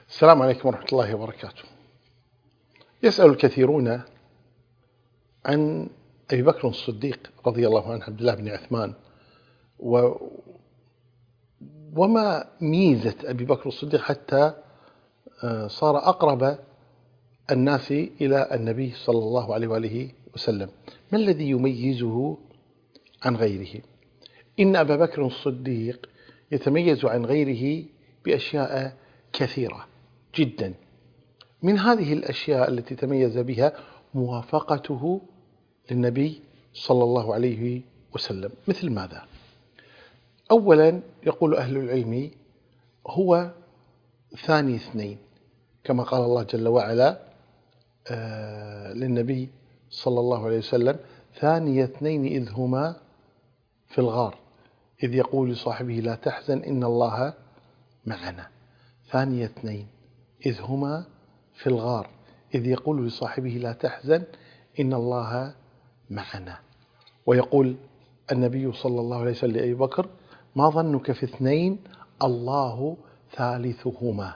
السلام عليكم ورحمة الله وبركاته. يسأل الكثيرون عن أبي بكر الصديق رضي الله عنه عبد الله بن عثمان وما ميزة أبي بكر الصديق حتى صار أقرب الناس إلى النبي صلى الله عليه وآله وسلم. ما الذي يميزه عن غيره؟ إن أبا بكر الصديق يتميز عن غيره بأشياء كثيرة جدا. من هذه الأشياء التي تميز بها موافقته للنبي صلى الله عليه وسلم. مثل ماذا؟ أولا يقول أهل العلم هو ثاني اثنين، كما قال الله جل وعلا للنبي صلى الله عليه وسلم: ثاني اثنين إذ هما في الغار إذ يقول لصاحبه لا تحزن إن الله معنا. ثاني اثنين إذ هما في الغار إذ يقول لصاحبه لا تحزن إن الله معنا. ويقول النبي صلى الله عليه وسلم لأبي بكر: ما ظنك في اثنين الله ثالثهما.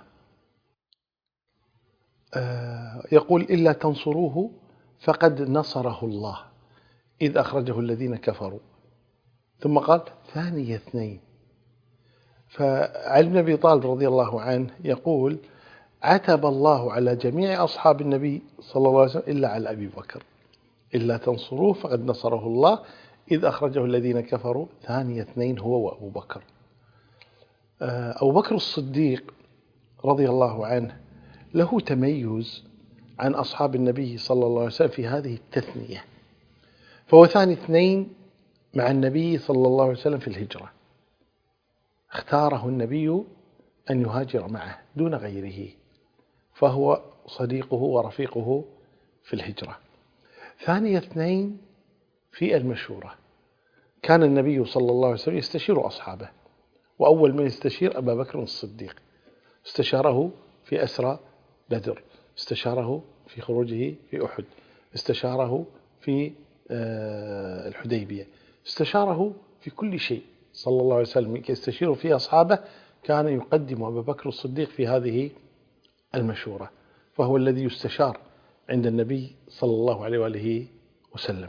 يقول: إلا تنصروه فقد نصره الله إذ أخرجه الذين كفروا. ثم قال: ثاني اثنين. فعلي بن أبي طالب رضي الله عنه يقول: عتب الله على جميع أصحاب النبي صلى الله عليه وسلم إلا على أبي بكر: إلا تنصروه فقد نصره الله إذ أخرجه الذين كفروا ثاني اثنين هو وأبو بكر. أبو بكر الصديق رضي الله عنه له تميز عن أصحاب النبي صلى الله عليه وسلم في هذه التثنية، فهو ثاني اثنين مع النبي صلى الله عليه وسلم في الهجرة. اختاره النبي أن يهاجر معه دون غيره، فهو صديقه ورفيقه في الهجرة. ثاني اثنين في المشورة، كان النبي صلى الله عليه وسلم يستشير أصحابه، وأول من يستشير أبا بكر الصديق. استشاره في أسرى بدر، استشاره في خروجه في أحد، استشاره في الحديبية، استشاره في كل شيء صلى الله عليه وسلم يستشير في أصحابه. كان يقدم أبا بكر الصديق في هذه المشورة، فهو الذي يستشار عند النبي صلى الله عليه وآله وسلم.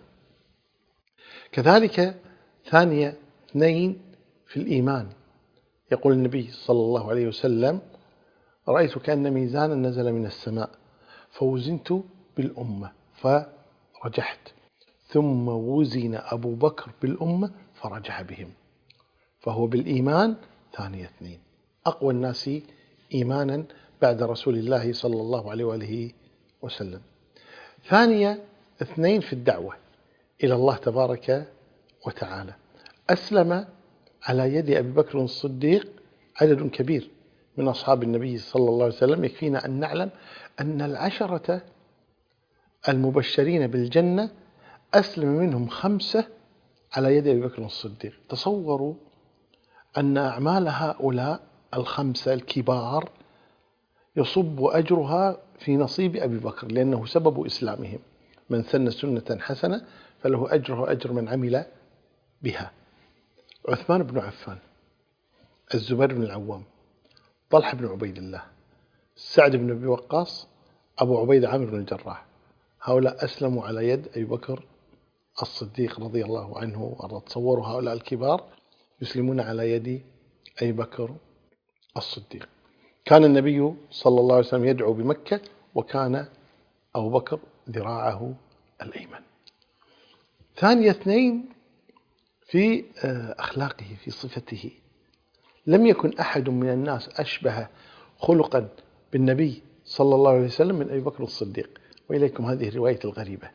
كذلك ثاني اثنين في الإيمان، يقول النبي صلى الله عليه وسلم: رأيت كأن ميزانا نزل من السماء فوزنت بالأمة فرجحت، ثم وزن أبو بكر بالأمة فرجح بهم. فهو بالإيمان ثاني اثنين، أقوى الناس إيمانا بعد رسول الله صلى الله عليه وآله وسلم. ثانية اثنين في الدعوة إلى الله تبارك وتعالى، أسلم على يد أبي بكر الصديق عدد كبير من أصحاب النبي صلى الله عليه وسلم. يكفينا أن نعلم أن 10 المبشرين بالجنة أسلم منهم 5 على يد أبي بكر الصديق. تصوروا أن أعمال هؤلاء 5 الكبار يصب أجرها في نصيب أبي بكر، لأنه سبب إسلامهم. من سن سنة حسنة فله أجره أجر من عمل بها. عثمان بن عفان، الزبير بن العوام، طلحة بن عبيد الله، سعد بن أبي وقاص، أبو عبيدة عامر بن الجراح، هؤلاء أسلموا على يد أبي بكر الصديق رضي الله عنه. تصوروا هؤلاء الكبار يسلمون على يد أبي بكر الصديق. كان النبي صلى الله عليه وسلم يدعو بمكة، وكان أبو بكر ذراعه الأيمن. ثاني اثنين في أخلاقه، في صفته. لم يكن أحد من الناس أشبه خلقا بالنبي صلى الله عليه وسلم من أبي بكر الصديق. وإليكم هذه الرواية الغريبة.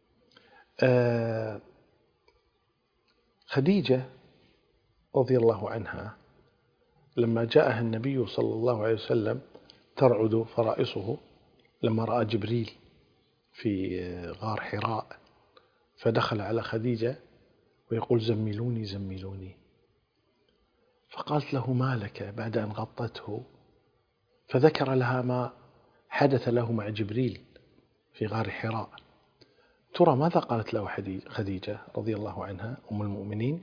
خديجة رضي الله عنها لما جاءها النبي صلى الله عليه وسلم ترعد فرائصه، لما رأى جبريل في غار حراء، فدخل على خديجة ويقول: زملوني زملوني. فقالت له: ما لك؟ بعد أن غطته، فذكر لها ما حدث له مع جبريل في غار حراء. ترى ماذا قالت له خديجة رضي الله عنها أم المؤمنين؟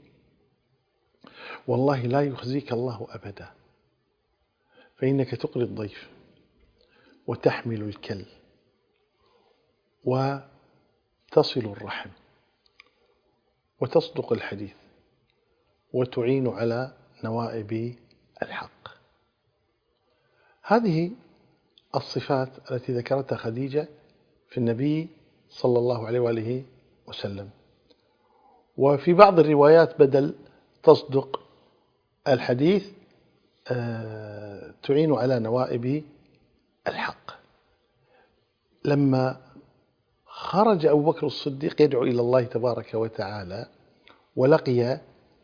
والله لا يخزيك الله أبدا، فإنك تقري الضيف وتحمل الكل وتصل الرحم وتصدق الحديث وتعين على نوائب الحق. هذه الصفات التي ذكرتها خديجة في النبي صلى الله عليه وآله وسلم. وفي بعض الروايات بدل تصدق الحديث تعين على نوائب الحق. لما خرج أبو بكر الصديق يدعو إلى الله تبارك وتعالى ولقي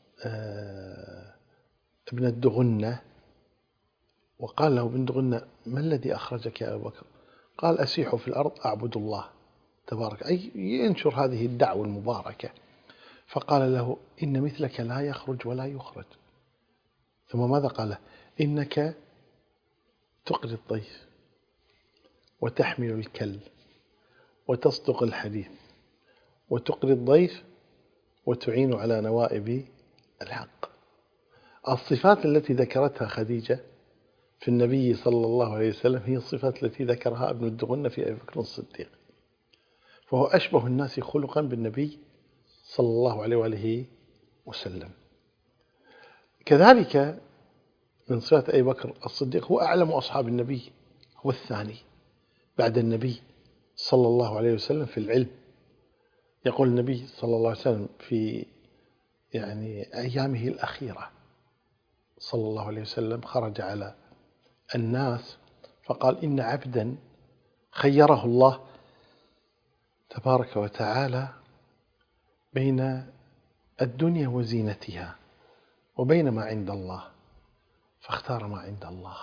ابن الدغنة وقال له ابن دغنة: ما الذي أخرجك يا أبو بكر؟ قال: أسيح في الأرض أعبد الله تبارك، أي ينشر هذه الدعوة المباركة. فقال له: إن مثلك لا يخرج ولا يخرج. ثم ماذا قال؟ إنك تقري الضيف وتحمل الكل وتصدق الحديث وتقري الضيف وتعين على نوائب الحق. الصفات التي ذكرتها خديجة في النبي صلى الله عليه وسلم هي الصفات التي ذكرها ابن الدغنة في أبي بكر الصديق، فهو أشبه الناس خلقا بالنبي صلى الله عليه وآله وسلم. كذلك من صفات أبي بكر الصديق هو أعلم أصحاب النبي، هو الثاني بعد النبي صلى الله عليه وسلم في العلم. يقول النبي صلى الله عليه وسلم في أيامه الأخيرة صلى الله عليه وسلم خرج على الناس فقال: إن عبدا خيره الله تبارك وتعالى بين الدنيا وزينتها وبين ما عند الله، فاختار ما عند الله.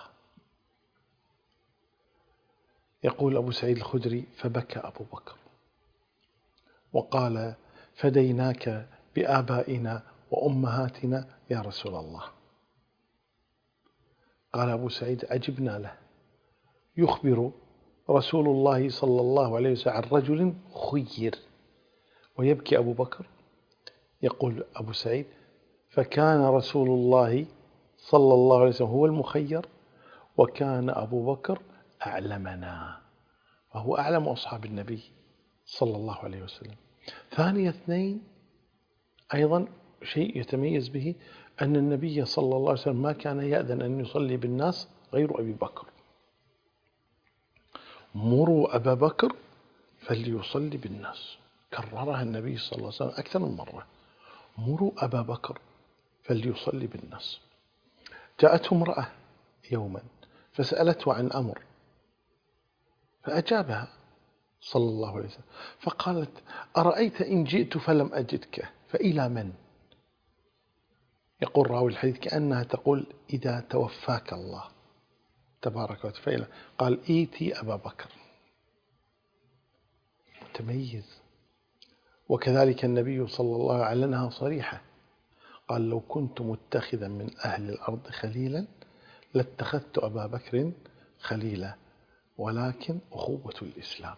يقول أبو سعيد الخدري: فبكى أبو بكر وقال: فديناك بآبائنا وأمهاتنا يا رسول الله. قال أبو سعيد: عجبنا له، يخبر رسول الله صلى الله عليه وسلم عن رجل خير ويبكي أبو بكر. يقول أبو سعيد: فكان رسول الله صلى الله عليه وسلم هو المخير وكان أبو بكر أعلمنا، وهو أعلم أصحاب النبي صلى الله عليه وسلم. ثاني اثنين أيضا شيء يتميز به أن النبي صلى الله عليه وسلم ما كان يأذن أن يصلي بالناس غير أبي بكر. مروا أبا بكر فليصلي بالناس، كررها النبي صلى الله عليه وسلم أكثر من مرة: مروا أبا بكر فليصلي بالناس. جاءته امرأة يوما فسألته عن أمر فأجابها صلى الله عليه وسلم، فقالت: أرأيت إن جئت فلم أجدك فإلى من؟ يقول راوي الحديث كأنها تقول: إذا توفاك الله تبارك وتعالى. قال: إيتي أبا بكر. متميز. وكذلك النبي صلى الله عليه وسلم أعلنها صريحة، قال: لو كنت متخذا من أهل الأرض خليلا لاتخذت أبا بكر خليلا، ولكن أخوة الإسلام.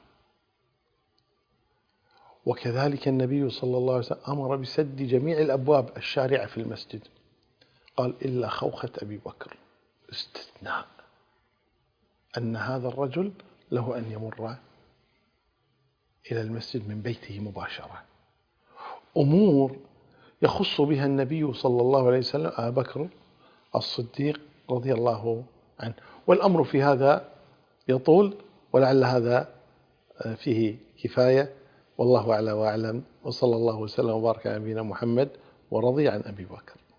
وكذلك النبي صلى الله عليه وسلم أمر بسد جميع الأبواب الشارعة في المسجد، قال: إلا خوخة أبي بكر، استثناء أن هذا الرجل له أن يمر إلى المسجد من بيته مباشرة. أمور يخص بها النبي صلى الله عليه وسلم أبا بكر الصديق رضي الله عنه. والأمر في هذا يطول، ولعل هذا فيه كفاية، والله أعلى وأعلم، وصلى الله وسلم وبارك على نبينا محمد ورضي عن أبي بكر.